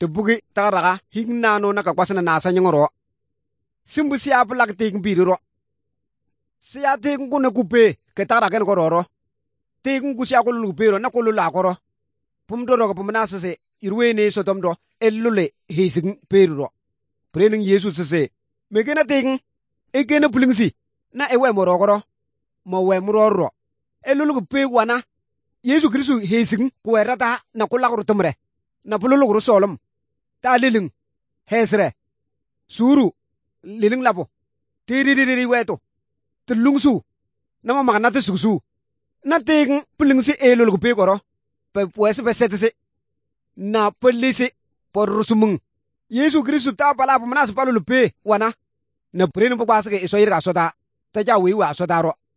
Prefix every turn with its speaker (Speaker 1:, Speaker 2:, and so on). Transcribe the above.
Speaker 1: te bugi tagaraga hignano na ka kwasna na sanyngro simbu siya plak ting bidiro siya ting ku na kupe ke tagaraga ko roro ting ku siya ko lu pero na ko lu la koro pum do ro pum na sese irwe ne so tom do elule hising pero prening yesu sese megena ting egena pulingsi na ewe morogoro mo we muroro elulu pe wana yesu kristu hising ku erata na ko lagru tumre na pululu solom ta liling hesre suru liling lapo tiri weto tulungsu na ma magna te susu na ting pulingsi elulu pe goro pe pues be setese na polisi por rusumung yesu kristu ta pala pamanas palulu pe wana na prenu pa kwasake iso yirga sota ta jawi wa sota ro